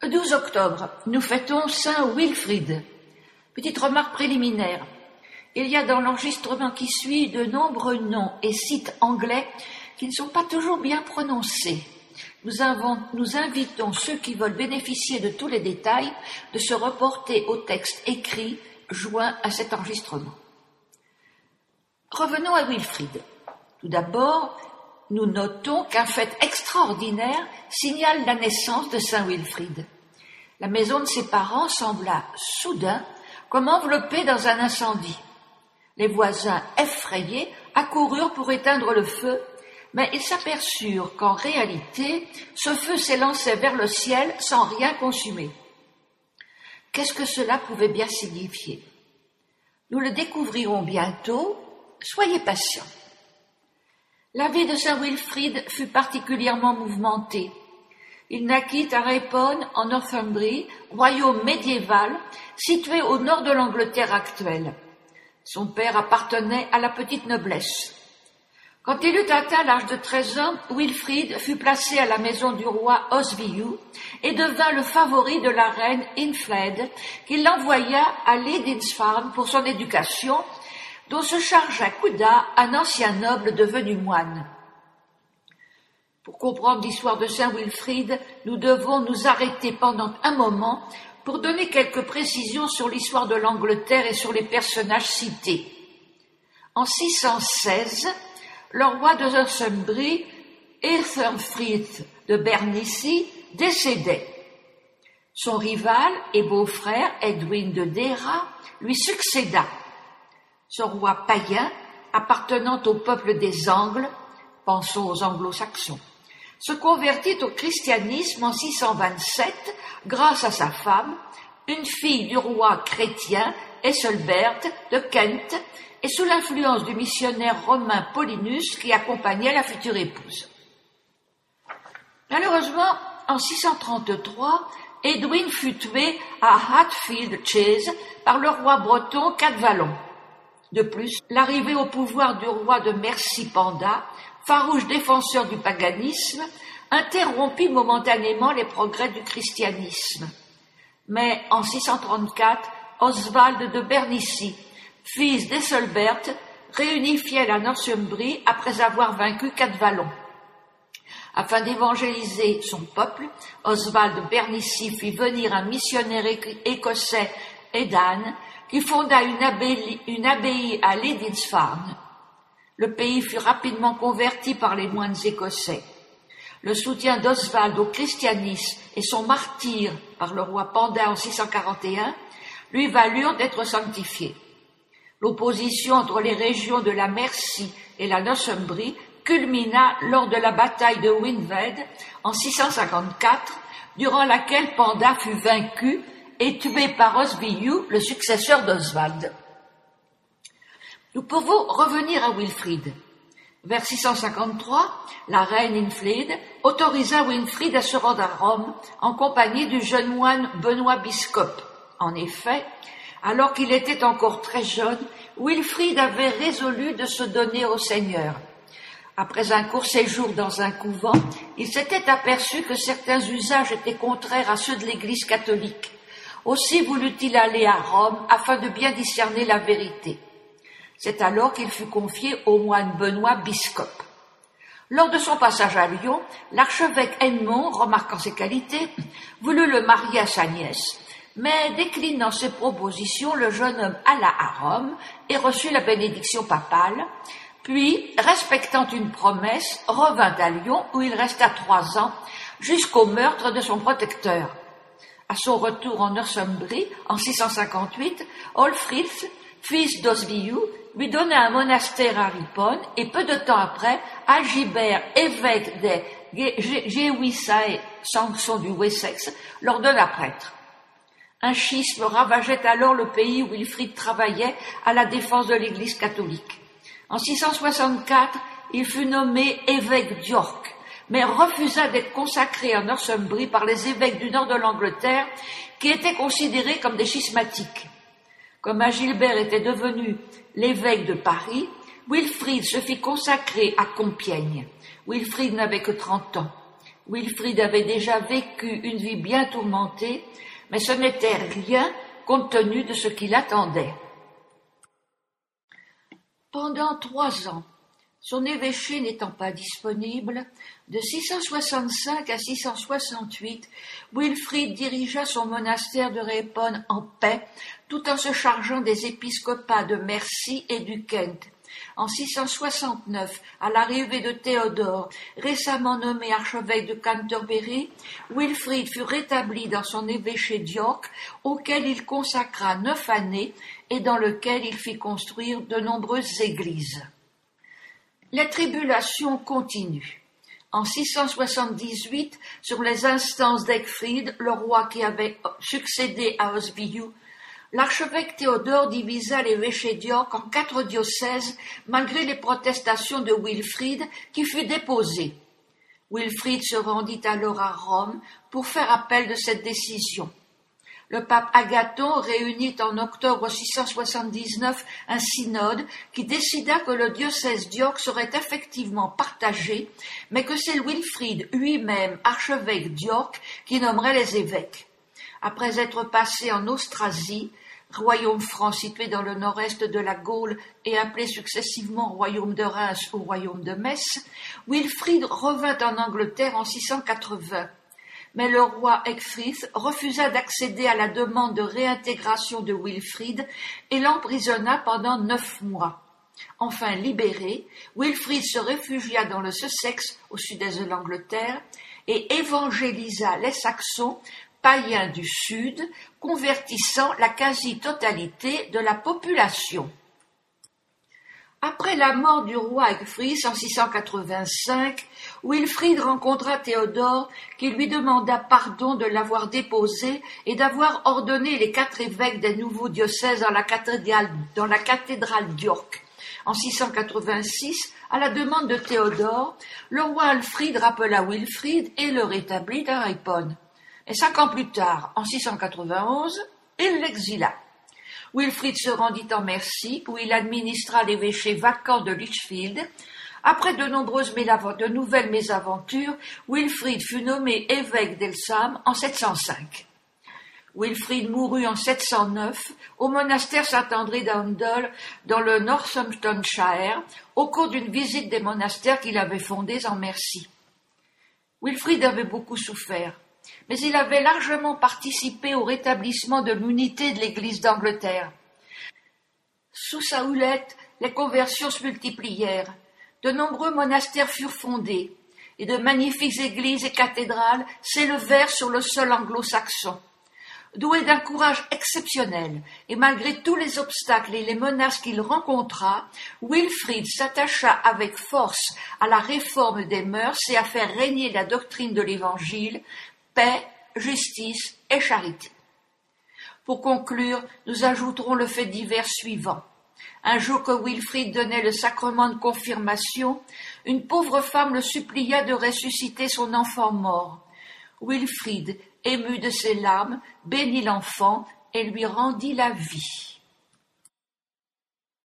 Le 12 octobre, nous fêtons Saint Wilfrid. Petite remarque préliminaire. Il y a dans l'enregistrement qui suit de nombreux noms et sites anglais qui ne sont pas toujours bien prononcés. Nous invitons ceux qui veulent bénéficier de tous les détails de se reporter au texte écrit joint à cet enregistrement. Revenons à Wilfrid. Tout d'abord, nous notons qu'un fait extraordinaire signale la naissance de Saint Wilfrid. La maison de ses parents sembla soudain comme enveloppée dans un incendie. Les voisins, effrayés, accoururent pour éteindre le feu, mais ils s'aperçurent qu'en réalité, ce feu s'élançait vers le ciel sans rien consumer. Qu'est-ce que cela pouvait bien signifier? Nous le découvrirons bientôt, soyez patients. La vie de Saint Wilfrid fut particulièrement mouvementée. Il naquit à Ripon, en Northumbrie, royaume médiéval, situé au nord de l'Angleterre actuelle. Son père appartenait à la petite noblesse. Quand il eut atteint l'âge de 13 ans, Wilfrid fut placé à la maison du roi Oswiu et devint le favori de la reine Infled, qui l'envoya à Lindisfarne pour son éducation, dont se chargea Cuda, un ancien noble devenu moine. Pour comprendre l'histoire de Saint Wilfrid, nous devons nous arrêter pendant un moment pour donner quelques précisions sur l'histoire de l'Angleterre et sur les personnages cités. En 616, le roi de Northumbrie, Æthelfrith de Bernicie, décédait. Son rival et beau-frère, Edwin de Deira, lui succéda. Ce roi païen, appartenant au peuple des Angles, pensons aux anglo-saxons, se convertit au christianisme en 627 grâce à sa femme, une fille du roi chrétien Ethelbert de Kent, et sous l'influence du missionnaire romain Paulinus qui accompagnait la future épouse. Malheureusement, en 633, Edwin fut tué à Hatfield Chase par le roi breton Cadwallon. De plus, l'arrivée au pouvoir du roi de Mercie Penda, farouche défenseur du paganisme, interrompit momentanément les progrès du christianisme. Mais en 634, Oswald de Bernicie, fils d'Ethelbert, réunifiait la Northumbrie après avoir vaincu Cadwallon. Afin d'évangéliser son peuple, Oswald de Bernicie fit venir un missionnaire écossais, Aidan, qui fonda une abbaye à Lindisfarne. Le pays fut rapidement converti par les moines écossais. Le soutien d'Oswald au christianisme et son martyre par le roi Penda en 641 lui valurent d'être sanctifié. L'opposition entre les régions de la Mercie et la Northumbrie culmina lors de la bataille de Winved en 654, durant laquelle Penda fut vaincu et tué par Oswiu, le successeur d'Oswald. Nous pouvons revenir à Wilfrid. Vers 653, la reine Infled autorisa Wilfrid à se rendre à Rome en compagnie du jeune moine Benoît Biscope. En effet, alors qu'il était encore très jeune, Wilfrid avait résolu de se donner au Seigneur. Après un court séjour dans un couvent, il s'était aperçu que certains usages étaient contraires à ceux de l'Église catholique. Aussi voulut-il aller à Rome afin de bien discerner la vérité. C'est alors qu'il fut confié au moine Benoît Biscope. Lors de son passage à Lyon, l'archevêque Edmond, remarquant ses qualités, voulut le marier à sa nièce, mais déclinant ses propositions, le jeune homme alla à Rome et reçut la bénédiction papale, puis, respectant une promesse, revint à Lyon où il resta 3 ans, jusqu'au meurtre de son protecteur. À son retour en Northumbrie, en 658, Ælfrith, fils d'Oswiu, lui donna un monastère à Ripon et peu de temps après, Agilbert, évêque des Gewissae Sampson du Wessex, l'ordonna prêtre. Un schisme ravageait alors le pays où Wilfrid travaillait à la défense de l'Église catholique. En 664, il fut nommé évêque d'York, mais refusa d'être consacré en Northumbrie par les évêques du nord de l'Angleterre, qui étaient considérés comme des schismatiques. Comme Agilbert était devenu l'évêque de Paris, Wilfrid se fit consacrer à Compiègne. Wilfrid n'avait que 30 ans. Wilfrid avait déjà vécu une vie bien tourmentée, mais ce n'était rien compte tenu de ce qui l'attendait. Pendant 3 ans, son évêché n'étant pas disponible, de 665 à 668, Wilfrid dirigea son monastère de Ripon en paix, tout en se chargeant des épiscopats de Mercie et du Kent. En 669, à l'arrivée de Théodore, récemment nommé archevêque de Canterbury, Wilfrid fut rétabli dans son évêché d'York, auquel il consacra 9 années et dans lequel il fit construire de nombreuses églises. Les tribulations continuent. En 678, sur les instances d'Ecgfrith, le roi qui avait succédé à Oswiu, l'archevêque Théodore divisa l'évêché d'York en 4 diocèses, malgré les protestations de Wilfrid, qui fut déposé. Wilfrid se rendit alors à Rome pour faire appel de cette décision. Le pape Agathon réunit en octobre 679 un synode qui décida que le diocèse d'York serait effectivement partagé, mais que c'est Wilfrid lui-même, archevêque d'York, qui nommerait les évêques. Après être passé en Austrasie, royaume franc situé dans le nord-est de la Gaule et appelé successivement royaume de Reims ou royaume de Metz, Wilfrid revint en Angleterre en 680. Mais le roi Ecgfrith refusa d'accéder à la demande de réintégration de Wilfrid et l'emprisonna pendant 9 mois. Enfin libéré, Wilfrid se réfugia dans le Sussex, au sud-est de l'Angleterre, et évangélisa les Saxons, païens du sud, convertissant la quasi-totalité de la population. Après la mort du roi Ecgfrith en 685, Wilfrid rencontra Théodore qui lui demanda pardon de l'avoir déposé et d'avoir ordonné les 4 évêques des nouveaux diocèses dans la cathédrale d'York. En 686, à la demande de Théodore, le roi Alfrid rappela Wilfrid et le rétablit à Ripon. Et 5 ans plus tard, en 691, il l'exila. Wilfrid se rendit en Mercie, où il administra l'évêché vacant de Lichfield. Après de nouvelles mésaventures, Wilfrid fut nommé évêque d'Elsam en 705. Wilfrid mourut en 709 au monastère Saint-André d'Oundle dans le Northamptonshire, au cours d'une visite des monastères qu'il avait fondés en Mercie. Wilfrid avait beaucoup souffert, mais il avait largement participé au rétablissement de l'unité de l'Église d'Angleterre. Sous sa houlette, les conversions se multiplièrent, de nombreux monastères furent fondés, et de magnifiques églises et cathédrales s'élevèrent sur le sol anglo-saxon. Doué d'un courage exceptionnel, et malgré tous les obstacles et les menaces qu'il rencontra, Wilfrid s'attacha avec force à la réforme des mœurs et à faire régner la doctrine de l'Évangile, paix, justice et charité. Pour conclure, nous ajouterons le fait divers suivant. Un jour que Wilfrid donnait le sacrement de confirmation, une pauvre femme le supplia de ressusciter son enfant mort. Wilfrid, ému de ses larmes, bénit l'enfant et lui rendit la vie.